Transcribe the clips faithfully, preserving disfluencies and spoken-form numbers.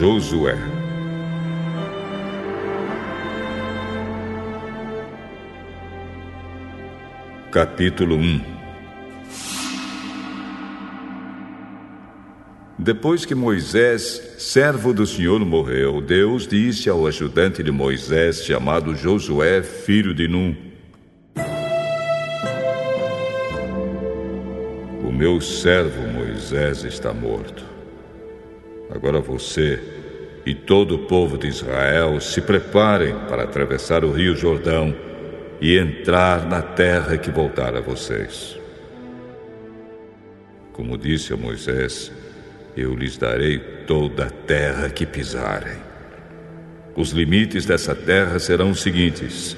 Josué. Capítulo um. Depois que Moisés, servo do Senhor, morreu, Deus disse ao ajudante de Moisés, chamado Josué, filho de Num: O meu servo Moisés está morto. Agora você e todo o povo de Israel se preparem para atravessar o rio Jordão e entrar na terra que vou dar a vocês. Como disse a Moisés, eu lhes darei toda a terra que pisarem. Os limites dessa terra serão os seguintes: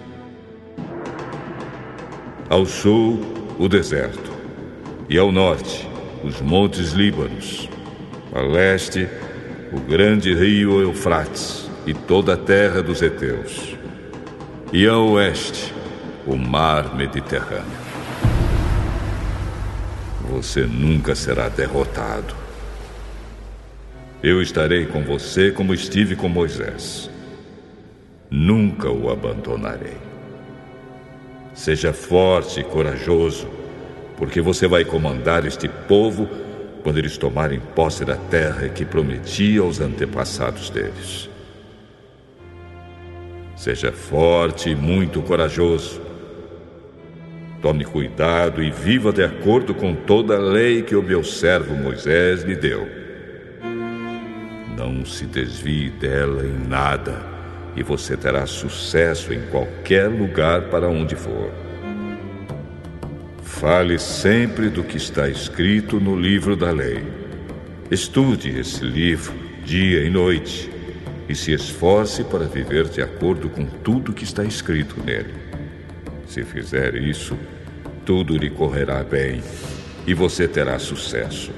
ao sul, o deserto, e ao norte, os montes Líbanos, a leste, o grande rio Eufrates e toda a terra dos heteus, e a oeste, o mar Mediterrâneo. Você nunca será derrotado. Eu estarei com você como estive com Moisés. Nunca o abandonarei. Seja forte e corajoso, porque você vai comandar este povo quando eles tomarem posse da terra que prometi aos antepassados deles. Seja forte e muito corajoso. Tome cuidado e viva de acordo com toda a lei que o meu servo Moisés lhe deu. Não se desvie dela em nada, e você terá sucesso em qualquer lugar para onde for. Fale sempre do que está escrito no livro da lei. Estude esse livro dia e noite, e se esforce para viver de acordo com tudo que está escrito nele. Se fizer isso, tudo lhe correrá bem e você terá sucesso.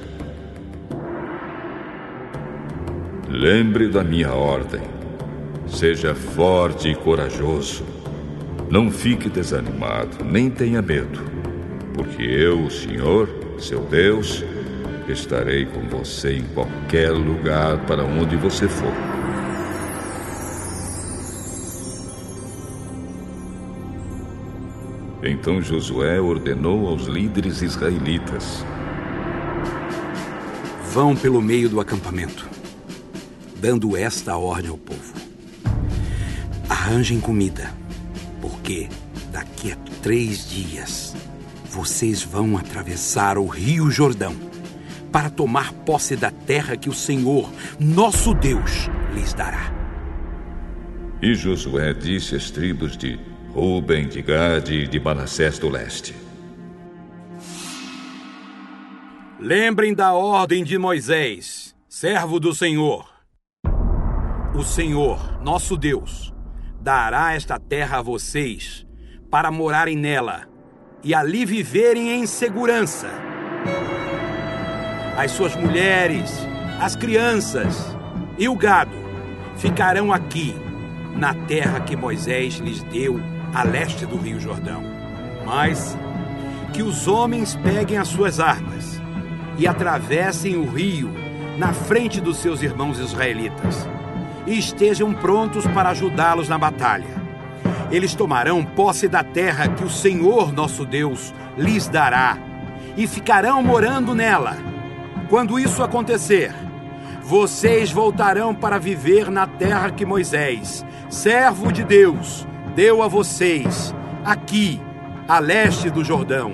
Lembre da minha ordem. Seja forte e corajoso. Não fique desanimado, nem tenha medo, porque eu, o Senhor, seu Deus, estarei com você em qualquer lugar para onde você for. Então Josué ordenou aos líderes israelitas: Vão pelo meio do acampamento, dando esta ordem ao povo: arranjem comida, porque daqui a três dias vocês vão atravessar o rio Jordão para tomar posse da terra que o Senhor, nosso Deus, lhes dará. E Josué disse às tribos de Ruben, de Gade e de Manassés do leste: Lembrem da ordem de Moisés, servo do Senhor. O Senhor, nosso Deus, dará esta terra a vocês para morarem nela e ali viverem em segurança. As suas mulheres, as crianças e o gado ficarão aqui, na terra que Moisés lhes deu a leste do rio Jordão. Mas que os homens peguem as suas armas e atravessem o rio na frente dos seus irmãos israelitas e estejam prontos para ajudá-los na batalha. Eles tomarão posse da terra que o Senhor, nosso Deus, lhes dará e ficarão morando nela. Quando isso acontecer, vocês voltarão para viver na terra que Moisés, servo de Deus, deu a vocês, aqui, a leste do Jordão.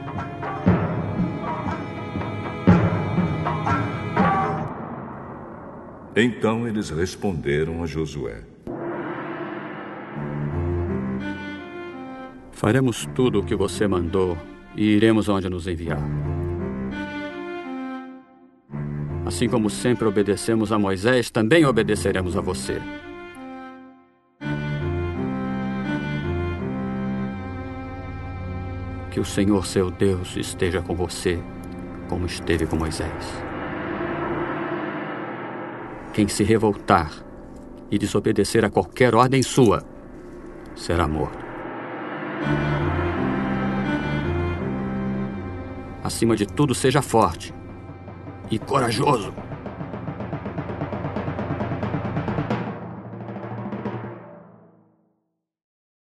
Então eles responderam a Josué: Faremos tudo o que você mandou e iremos onde nos enviar. Assim como sempre obedecemos a Moisés, também obedeceremos a você. Que o Senhor, seu Deus, esteja com você, como esteve com Moisés. Quem se revoltar e desobedecer a qualquer ordem sua, será morto. Acima de tudo, seja forte e corajoso.